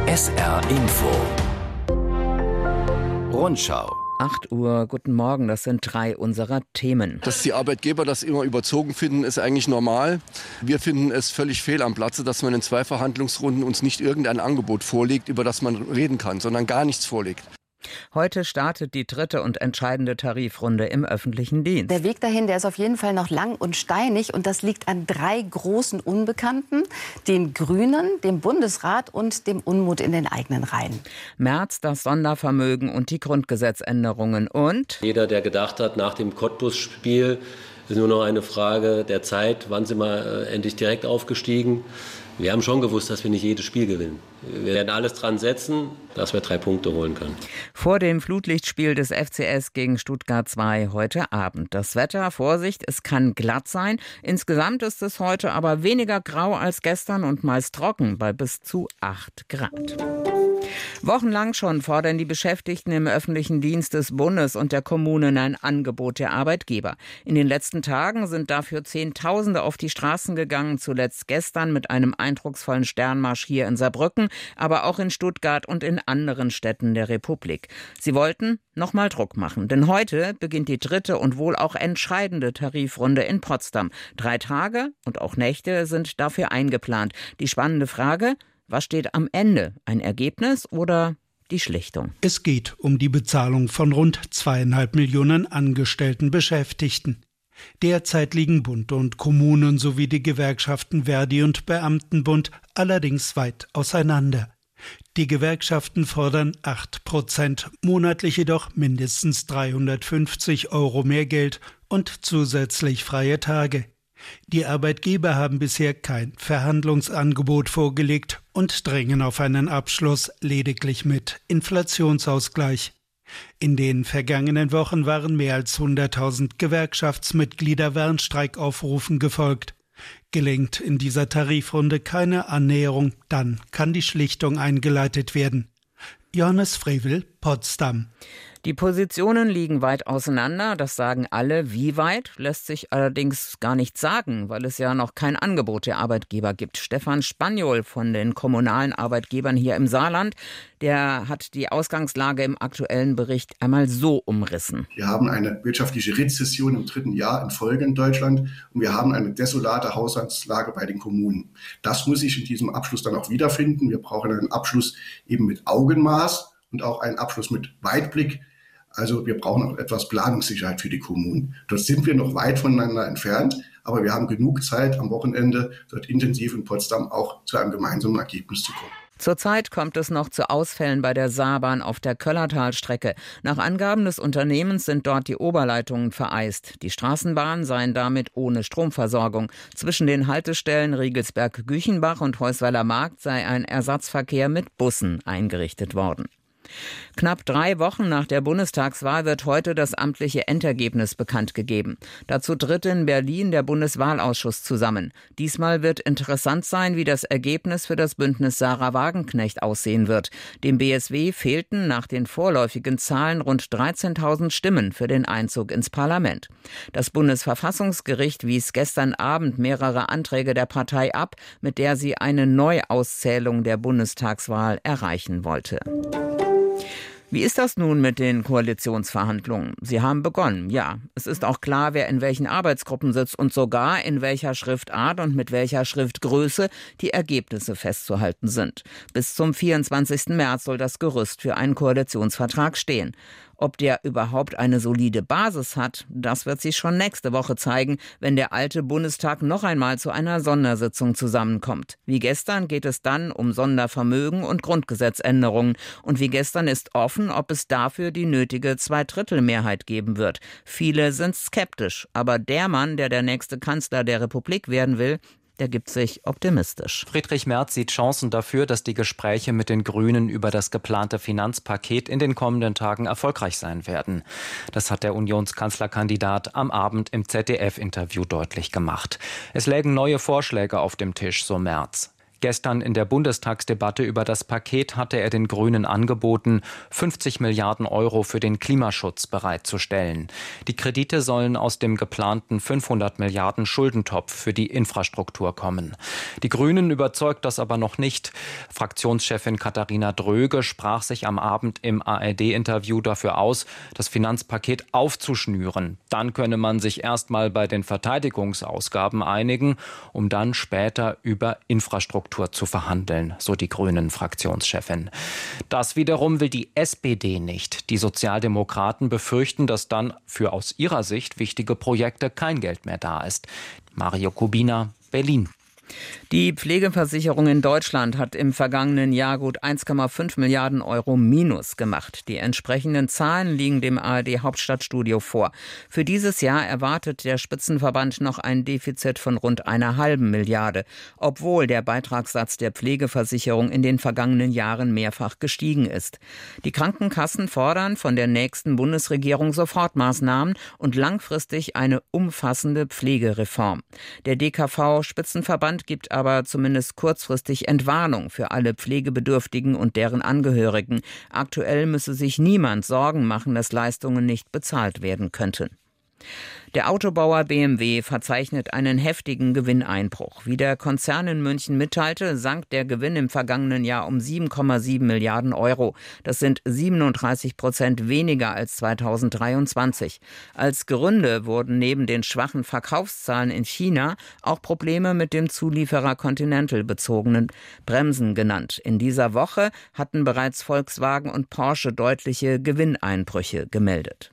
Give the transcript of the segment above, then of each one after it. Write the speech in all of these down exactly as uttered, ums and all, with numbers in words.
S R Info Rundschau. acht Uhr, guten Morgen, das sind drei unserer Themen. Dass die Arbeitgeber das immer überzogen finden, ist eigentlich normal. Wir finden es völlig fehl am Platze, dass man in zwei Verhandlungsrunden uns nicht irgendein Angebot vorlegt, über das man reden kann, sondern gar nichts vorlegt. Heute startet die dritte und entscheidende Tarifrunde im öffentlichen Dienst. Der Weg dahin, der ist auf jeden Fall noch lang und steinig. Und das liegt an drei großen Unbekannten: den Grünen, dem Bundesrat und dem Unmut in den eigenen Reihen. Merz, das Sondervermögen und die Grundgesetzänderungen. Und jeder, der gedacht hat, nach dem Cottbus-Spiel ist nur noch eine Frage der Zeit, wann sind wir äh, endlich direkt aufgestiegen. Wir haben schon gewusst, dass wir nicht jedes Spiel gewinnen. Wir werden alles dran setzen, dass wir drei Punkte holen können. Vor dem Flutlichtspiel des F C S gegen Stuttgart zwei heute Abend. Das Wetter, Vorsicht, es kann glatt sein. Insgesamt ist es heute aber weniger grau als gestern und meist trocken bei bis zu acht Grad. Wochenlang schon fordern die Beschäftigten im öffentlichen Dienst des Bundes und der Kommunen ein Angebot der Arbeitgeber. In den letzten Tagen sind dafür Zehntausende auf die Straßen gegangen, zuletzt gestern mit einem eindrucksvollen Sternmarsch hier in Saarbrücken, aber auch in Stuttgart und in anderen Städten der Republik. Sie wollten nochmal Druck machen, denn heute beginnt die dritte und wohl auch entscheidende Tarifrunde in Potsdam. Drei Tage und auch Nächte sind dafür eingeplant. Die spannende Frage: Was steht am Ende? Ein Ergebnis oder die Schlichtung? Es geht um die Bezahlung von rund zweieinhalb Millionen angestellten Beschäftigten. Derzeit liegen Bund und Kommunen sowie die Gewerkschaften Verdi und Beamtenbund allerdings weit auseinander. Die Gewerkschaften fordern acht Prozent, monatlich jedoch mindestens dreihundertfünfzig Euro mehr Geld und zusätzlich freie Tage. Die Arbeitgeber haben bisher kein Verhandlungsangebot vorgelegt und drängen auf einen Abschluss lediglich mit Inflationsausgleich. In den vergangenen Wochen waren mehr als hunderttausend Gewerkschaftsmitglieder Warnstreikaufrufen gefolgt. Gelingt in dieser Tarifrunde keine Annäherung, dann kann die Schlichtung eingeleitet werden. Johannes Frevel, Potsdam. Die Positionen liegen weit auseinander, das sagen alle. Wie weit, lässt sich allerdings gar nicht sagen, weil es ja noch kein Angebot der Arbeitgeber gibt. Stefan Spaniol von den kommunalen Arbeitgebern hier im Saarland, der hat die Ausgangslage im aktuellen Bericht einmal so umrissen. Wir haben eine wirtschaftliche Rezession im dritten Jahr in Folge in Deutschland und wir haben eine desolate Haushaltslage bei den Kommunen. Das muss sich in diesem Abschluss dann auch wiederfinden. Wir brauchen einen Abschluss eben mit Augenmaß und auch einen Abschluss mit Weitblick. Also wir brauchen auch etwas Planungssicherheit für die Kommunen. Dort sind wir noch weit voneinander entfernt, aber wir haben genug Zeit am Wochenende, dort intensiv in Potsdam auch zu einem gemeinsamen Ergebnis zu kommen. Zurzeit kommt es noch zu Ausfällen bei der Saarbahn auf der Köllertalstrecke. Nach Angaben des Unternehmens sind dort die Oberleitungen vereist. Die Straßenbahnen seien damit ohne Stromversorgung. Zwischen den Haltestellen Riegelsberg-Güchenbach und Heusweiler Markt sei ein Ersatzverkehr mit Bussen eingerichtet worden. Knapp drei Wochen nach der Bundestagswahl wird heute das amtliche Endergebnis bekannt gegeben. Dazu tritt in Berlin der Bundeswahlausschuss zusammen. Diesmal wird interessant sein, wie das Ergebnis für das Bündnis Sarah Wagenknecht aussehen wird. Dem B S W fehlten nach den vorläufigen Zahlen rund dreizehntausend Stimmen für den Einzug ins Parlament. Das Bundesverfassungsgericht wies gestern Abend mehrere Anträge der Partei ab, mit der sie eine Neuauszählung der Bundestagswahl erreichen wollte. Wie ist das nun mit den Koalitionsverhandlungen? Sie haben begonnen, ja. Es ist auch klar, wer in welchen Arbeitsgruppen sitzt und sogar in welcher Schriftart und mit welcher Schriftgröße die Ergebnisse festzuhalten sind. Bis zum vierundzwanzigsten März soll das Gerüst für einen Koalitionsvertrag stehen. Ob der überhaupt eine solide Basis hat, das wird sich schon nächste Woche zeigen, wenn der alte Bundestag noch einmal zu einer Sondersitzung zusammenkommt. Wie gestern geht es dann um Sondervermögen und Grundgesetzänderungen. Und wie gestern ist offen, ob es dafür die nötige Zweidrittelmehrheit geben wird. Viele sind skeptisch, aber der Mann, der der nächste Kanzler der Republik werden will, der gibt sich optimistisch. Friedrich Merz sieht Chancen dafür, dass die Gespräche mit den Grünen über das geplante Finanzpaket in den kommenden Tagen erfolgreich sein werden. Das hat der Unionskanzlerkandidat am Abend im Z D F-Interview deutlich gemacht. Es lägen neue Vorschläge auf dem Tisch, so Merz. Gestern in der Bundestagsdebatte über das Paket hatte er den Grünen angeboten, fünfzig Milliarden Euro für den Klimaschutz bereitzustellen. Die Kredite sollen aus dem geplanten fünfhundert Milliarden Schuldentopf für die Infrastruktur kommen. Die Grünen überzeugt das aber noch nicht. Fraktionschefin Katharina Dröge sprach sich am Abend im A R D-Interview dafür aus, das Finanzpaket aufzuschnüren. Dann könne man sich erstmal bei den Verteidigungsausgaben einigen, um dann später über Infrastruktur zu verhandeln, so die Grünen-Fraktionschefin. Das wiederum will die S P D nicht. Die Sozialdemokraten befürchten, dass dann für aus ihrer Sicht wichtige Projekte kein Geld mehr da ist. Mario Kubina, Berlin. Die Pflegeversicherung in Deutschland hat im vergangenen Jahr gut eins Komma fünf Milliarden Euro Minus gemacht. Die entsprechenden Zahlen liegen dem A R D-Hauptstadtstudio vor. Für dieses Jahr erwartet der Spitzenverband noch ein Defizit von rund einer halben Milliarde, obwohl der Beitragssatz der Pflegeversicherung in den vergangenen Jahren mehrfach gestiegen ist. Die Krankenkassen fordern von der nächsten Bundesregierung Sofortmaßnahmen und langfristig eine umfassende Pflegereform. Der D K V-Spitzenverband gibt aber zumindest kurzfristig Entwarnung für alle Pflegebedürftigen und deren Angehörigen. Aktuell müsse sich niemand Sorgen machen, dass Leistungen nicht bezahlt werden könnten. Der Autobauer B M W verzeichnet einen heftigen Gewinneinbruch. Wie der Konzern in München mitteilte, sank der Gewinn im vergangenen Jahr um sieben Komma sieben Milliarden Euro. Das sind siebenunddreißig Prozent weniger als zweitausenddreiundzwanzig. Als Gründe wurden neben den schwachen Verkaufszahlen in China auch Probleme mit dem Zulieferer Continental bezogenen Bremsen genannt. In dieser Woche hatten bereits Volkswagen und Porsche deutliche Gewinneinbrüche gemeldet.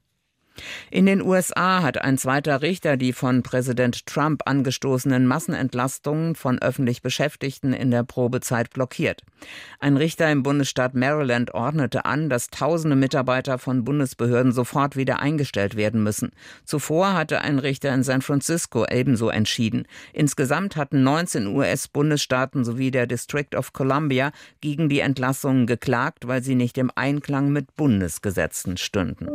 In den U S A hat ein zweiter Richter die von Präsident Trump angestoßenen Massenentlastungen von öffentlich Beschäftigten in der Probezeit blockiert. Ein Richter im Bundesstaat Maryland ordnete an, dass tausende Mitarbeiter von Bundesbehörden sofort wieder eingestellt werden müssen. Zuvor hatte ein Richter in San Francisco ebenso entschieden. Insgesamt hatten neunzehn U S-Bundesstaaten sowie der District of Columbia gegen die Entlassungen geklagt, weil sie nicht im Einklang mit Bundesgesetzen stünden.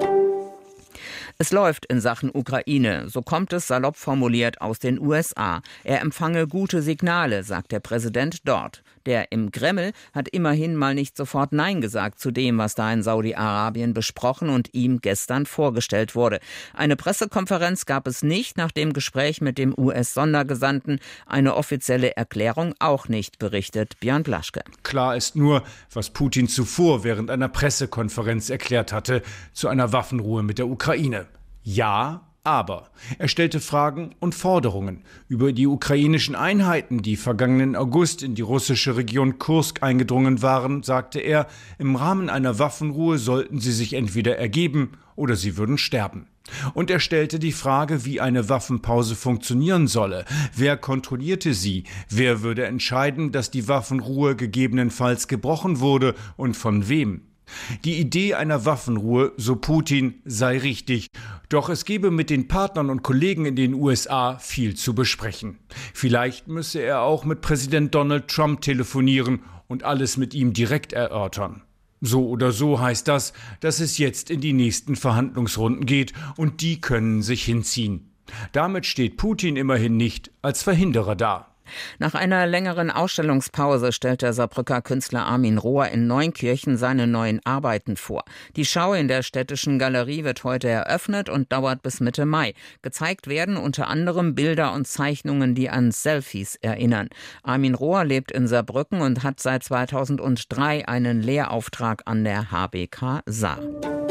Es läuft in Sachen Ukraine, so kommt es salopp formuliert aus den U S A. Er empfange gute Signale, sagt der Präsident dort. Der im Kreml hat immerhin mal nicht sofort Nein gesagt zu dem, was da in Saudi-Arabien besprochen und ihm gestern vorgestellt wurde. Eine Pressekonferenz gab es nicht nach dem Gespräch mit dem U S-Sondergesandten. Eine offizielle Erklärung auch nicht, berichtet Björn Blaschke. Klar ist nur, was Putin zuvor während einer Pressekonferenz erklärt hatte, zu einer Waffenruhe mit der Ukraine. Ja, aber er stellte Fragen und Forderungen über die ukrainischen Einheiten, die vergangenen August in die russische Region Kursk eingedrungen waren, sagte er, im Rahmen einer Waffenruhe sollten sie sich entweder ergeben oder sie würden sterben. Und er stellte die Frage, wie eine Waffenpause funktionieren solle. Wer kontrollierte sie? Wer würde entscheiden, dass die Waffenruhe gegebenenfalls gebrochen wurde und von wem? Die Idee einer Waffenruhe, so Putin, sei richtig. Doch es gebe mit den Partnern und Kollegen in den U S A viel zu besprechen. Vielleicht müsse er auch mit Präsident Donald Trump telefonieren und alles mit ihm direkt erörtern. So oder so heißt das, dass es jetzt in die nächsten Verhandlungsrunden geht und die können sich hinziehen. Damit steht Putin immerhin nicht als Verhinderer da. Nach einer längeren Ausstellungspause stellt der Saarbrücker Künstler Armin Rohr in Neunkirchen seine neuen Arbeiten vor. Die Schau in der Städtischen Galerie wird heute eröffnet und dauert bis Mitte Mai. Gezeigt werden unter anderem Bilder und Zeichnungen, die an Selfies erinnern. Armin Rohr lebt in Saarbrücken und hat seit zweitausenddrei einen Lehrauftrag an der H B K Saar.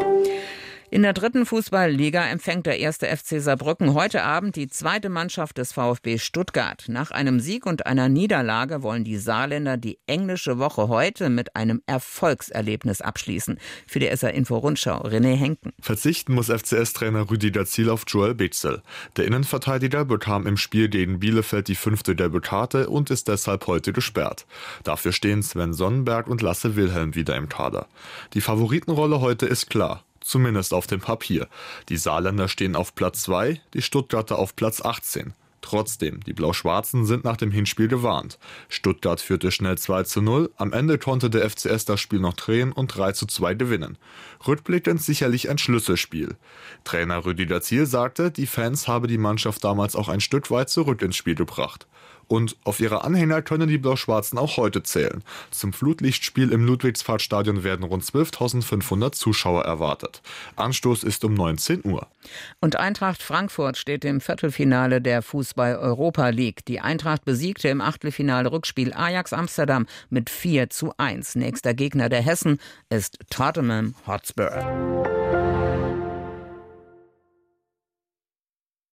In der dritten Fußballliga empfängt der erste F C Saarbrücken heute Abend die zweite Mannschaft des VfB Stuttgart. Nach einem Sieg und einer Niederlage wollen die Saarländer die englische Woche heute mit einem Erfolgserlebnis abschließen. Für die S R-Info-Rundschau René Henken. Verzichten muss F C S-Trainer Rüdiger Ziel auf Joel Beetzel. Der Innenverteidiger bekam im Spiel gegen Bielefeld die fünfte Gelbe-Karte und ist deshalb heute gesperrt. Dafür stehen Sven Sonnenberg und Lasse Wilhelm wieder im Kader. Die Favoritenrolle heute ist klar. Zumindest auf dem Papier. Die Saarländer stehen auf Platz zwei, die Stuttgarter auf Platz achtzehn. Trotzdem, die Blau-Schwarzen sind nach dem Hinspiel gewarnt. Stuttgart führte schnell zwei zu null, am Ende konnte der F C S das Spiel noch drehen und drei zu zwei gewinnen. Rückblickend sicherlich ein Schlüsselspiel. Trainer Rüdiger Ziel sagte, die Fans habe die Mannschaft damals auch ein Stück weit zurück ins Spiel gebracht. Und auf ihre Anhänger können die Blau-Schwarzen auch heute zählen. Zum Flutlichtspiel im Ludwigsparkstadion werden rund zwölftausendfünfhundert Zuschauer erwartet. Anstoß ist um neunzehn Uhr. Und Eintracht Frankfurt steht im Viertelfinale der Fußball-Europa League. Die Eintracht besiegte im Achtelfinale-Rückspiel Ajax Amsterdam mit vier zu eins. Nächster Gegner der Hessen ist Tottenham Hotspur.